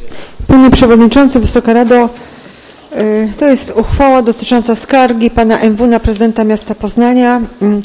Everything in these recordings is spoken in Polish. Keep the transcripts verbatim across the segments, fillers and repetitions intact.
Panie Przewodniczący, Wysoka Rado, to jest uchwała dotycząca skargi pana M W na prezydenta miasta Poznania.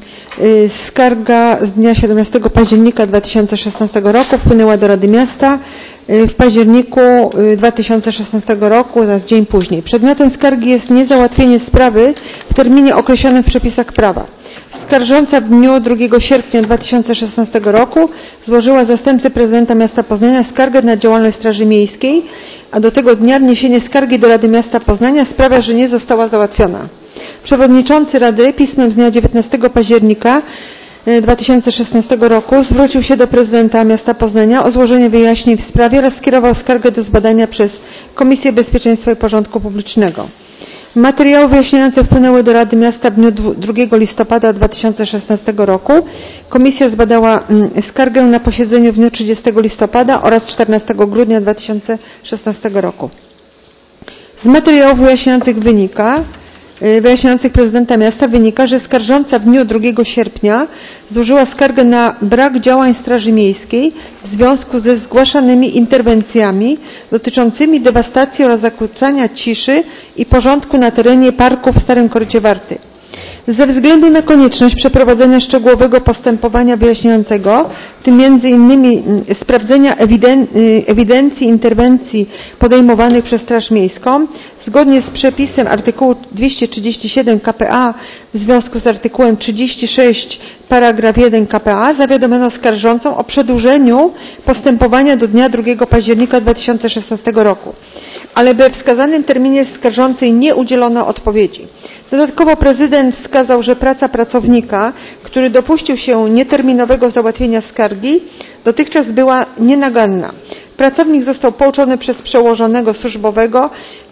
Skarga z dnia siedemnastego października dwa tysiące szesnastego roku wpłynęła do Rady Miasta w październiku dwa tysiące szesnastego roku, oraz dzień później. Przedmiotem skargi jest niezałatwienie sprawy w terminie określonym w przepisach prawa. Skarżąca w dniu drugiego sierpnia dwa tysiące szesnastego roku złożyła zastępcy prezydenta miasta Poznania skargę na działalność Straży Miejskiej, a do tego dnia wniesienie skargi do Rady Miasta Poznania sprawia, że nie została załatwiona. Przewodniczący Rady pismem z dnia dziewiętnastego października dwa tysiące szesnastego roku zwrócił się do prezydenta miasta Poznania o złożenie wyjaśnień w sprawie oraz skierował skargę do zbadania przez Komisję Bezpieczeństwa i Porządku Publicznego. Materiały wyjaśniające wpłynęły do Rady Miasta w dniu drugiego listopada dwa tysiące szesnastego roku. Komisja zbadała skargę na posiedzeniu w dniu trzydziestego listopada oraz czternastego grudnia dwa tysiące szesnastego roku. Z materiałów wyjaśniających wynika, wyjaśniających prezydenta miasta wynika, że skarżąca w dniu drugiego sierpnia złożyła skargę na brak działań Straży Miejskiej w związku ze zgłaszanymi interwencjami dotyczącymi dewastacji oraz zakłócania ciszy i porządku na terenie parku w Starym Korycie Warty. Ze względu na konieczność przeprowadzenia szczegółowego postępowania wyjaśniającego, w tym między innymi sprawdzenia ewiden ewidencji interwencji podejmowanych przez Straż Miejską, zgodnie z przepisem artykułu dwieście trzydzieści siedem k p a w związku z artykułem trzydzieści sześć paragraf jeden k p a zawiadomiono skarżącą o przedłużeniu postępowania do dnia drugiego października dwa tysiące szesnastego roku, ale we wskazanym terminie skarżącej nie udzielono odpowiedzi. Dodatkowo prezydent wskazał, że praca pracownika, który dopuścił się nieterminowego załatwienia skargi, dotychczas była nienaganna. Pracownik został pouczony przez przełożonego służbowego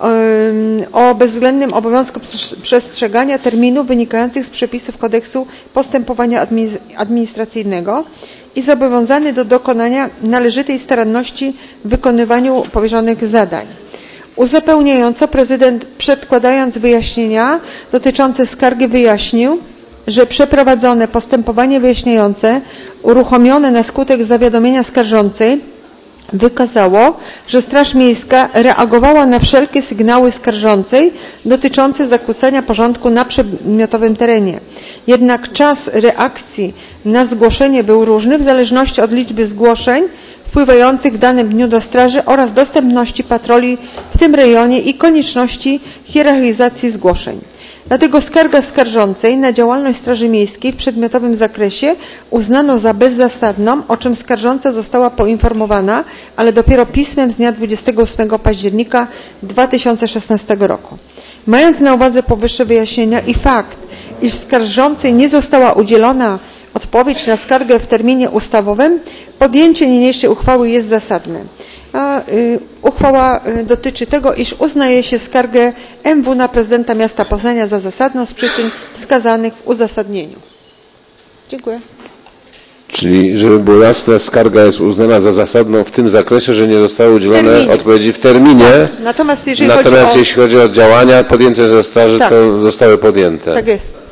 o bezwzględnym obowiązku przestrzegania terminów wynikających z przepisów kodeksu postępowania administracyjnego i zobowiązany do dokonania należytej staranności w wykonywaniu powierzonych zadań. Uzupełniająco prezydent, przedkładając wyjaśnienia dotyczące skargi, wyjaśnił, że przeprowadzone postępowanie wyjaśniające uruchomione na skutek zawiadomienia skarżącej wykazało, że Straż Miejska reagowała na wszelkie sygnały skarżącej dotyczące zakłócania porządku na przedmiotowym terenie. Jednak czas reakcji na zgłoszenie był różny w zależności od liczby zgłoszeń wpływających w danym dniu do straży oraz dostępności patroli w tym rejonie i konieczności hierarchizacji zgłoszeń. Dlatego skarga skarżącej na działalność Straży Miejskiej w przedmiotowym zakresie uznano za bezzasadną, o czym skarżąca została poinformowana, ale dopiero pismem z dnia dwudziestego ósmego października dwa tysiące szesnastego roku. Mając na uwadze powyższe wyjaśnienia i fakt, iż skarżącej nie została udzielona odpowiedź na skargę w terminie ustawowym, podjęcie niniejszej uchwały jest zasadne. A, y, uchwała y, dotyczy tego, iż uznaje się skargę M W na prezydenta miasta Poznania za zasadną z przyczyn wskazanych w uzasadnieniu. Dziękuję. Czyli, żeby było jasne, skarga jest uznana za zasadną w tym zakresie, że nie zostały udzielone odpowiedzi w terminie. Tak. Natomiast, jeżeli, Natomiast chodzi o... jeśli chodzi o działania podjęte ze straży, tak, to zostały podjęte. Tak jest.